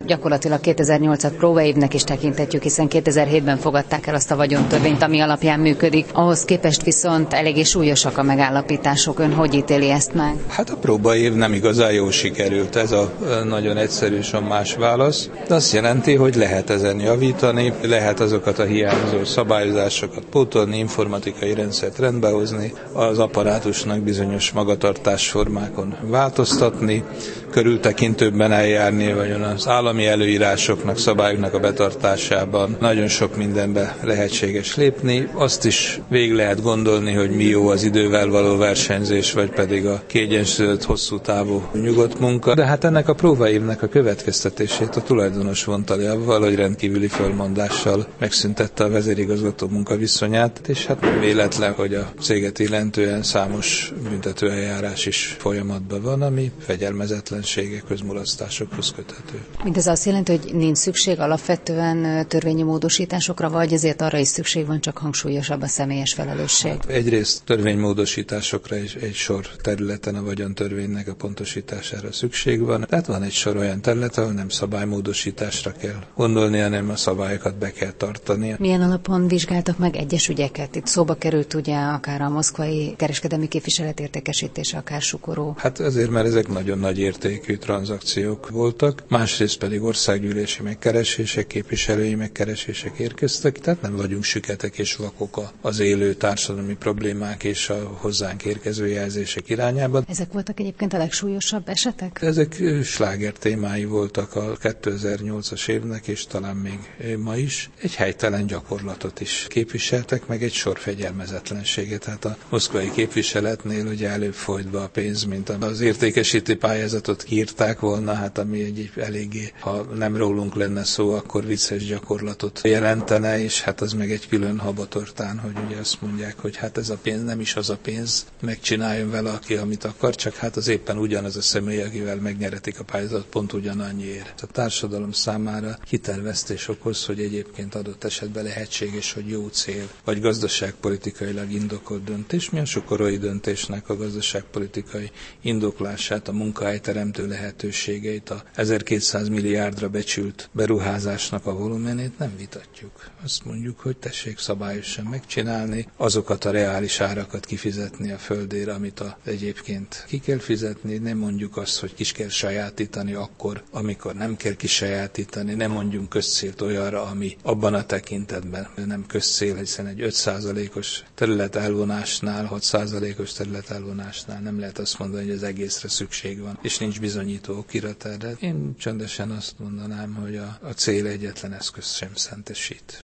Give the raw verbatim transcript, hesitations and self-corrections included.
Gyakorlatilag kétezer-nyolcat próbaévnek is tekinthetjük, hiszen kétezer-hétben fogadták el azt a vagyontörvényt, ami alapján működik. Ahhoz képest viszont eléggé súlyosak a megállapítások. Ön hogy ítéli ezt meg? Hát a próbaév nem igazán jól sikerült, ez a nagyon egyszerű és más válasz. De azt jelenti, hogy lehet ezen javítani, lehet azokat a hiányzó szabályozásokat pótolni, informatikai rendszert rendbehozni, az apparátusnak bizonyos magatartásformákon változtatni, körültekintőbben eljárni, vagy az állami előírásoknak, szabályoknak a betartásában nagyon sok mindenbe lehetséges lépni. Azt is végig lehet gondolni, hogy mi jó az idővel való versenyzés, vagy pedig a kiegyensúlyozott hosszú távú nyugodt munka. De hát ennek a próbaévnek a következtetését a tulajdonos vonta le avval, hogy rendkívüli fölmondással megszüntette a vezérigazgató munkaviszonyát, és hát nem véletlen, hogy a céget illetően számos büntetőeljárás is folyamatban van, ami fegyelmezetlensége, közmulasztásokhoz köthető. Mindez azt jelenti, hogy nincs szükség alapvetően törvényi módosításokra, vagy azért arra is szükség van, csak hangsúlyosabb a személyes felelősség? Hát egyrészt törvénymódosításokra is egy sor területen a vagyontörvénynek a pontosítására szükség van. Tehát van egy sor olyan terület, ahol nem szabálymódosításra kell gondolni, hanem a szabályokat be kell tartani. Milyen alapon vizsgáltak meg egyes ügyeket? Itt szóba került ugye akár a moszkvai kereskedelmi képviselet értékesítése, akár Sukoró. Hát azért, mert ezek nagyon nagy értékű tranzakciók voltak, másrészt pedig országgyűlési megkeresések, képviselői megkeresések érkeztek, tehát nem vagyunk süketek és vakok az élő társadalmi problémák és a hozzánk érkező jelzések irányában. Ezek voltak egyébként a legsúlyosabb esetek? Ezek sláger témái voltak a kétezer-nyolcas évnek, és talán még ma is. Egy helytelen gyakorlatot is képviseltek, meg egy sor fegyelmezetlenséget. Tehát a moszkvai képviseletnél ugye előbb folyt be a pénz, mint az értékesítő pályázatot kiírták volna, hát ami egy eléggé, ha nem rólunk lenne szó, akkor vicces gyakorlatot jelentene, és hát az meg egy külön habatortán, hogy ugye azt mondják, hogy hát ez a pénz nem is az a pénz, megcsináljon vele, aki amit akar, csak hát az éppen ugyanaz a személy, akivel megnyeretik a pályázatot, pont ugyanannyiért. A társadalom számára hitelvesztés okoz, hogy egyébként adott esetben lehetséges, hogy jó cél, vagy gazdaságpolitikailag indokolt döntés. Mi a sukorói döntésnek a gazdaságpolitikai indoklását, a munkahelyteremtő lehetőségeit, a ezerkétszáz milliárdra becsült beruházásnak a volumenét nem vitatjuk. Azt mondjuk, hogy tessék szabályosan megcsinálni, azokat a reális árakat kifizetni a földére, amit a, egyébként ki kell fizetni, nem mondjuk azt, hogy ki kell sajátítani akkor, amikor nem kell kisajátítani, nem mondjunk közcélt olyanra, ami abban a tekintetben nem közcél, hiszen egy öt százalékos területelvonásnál, hat százalékos területelvonásnál nem lehet azt mondani, hogy az egészre szükség van, és nincs bizonyító okirat erre. Én csöndesen azt mondanám, hogy a, a cél egyetlen eszköz sem szentesít.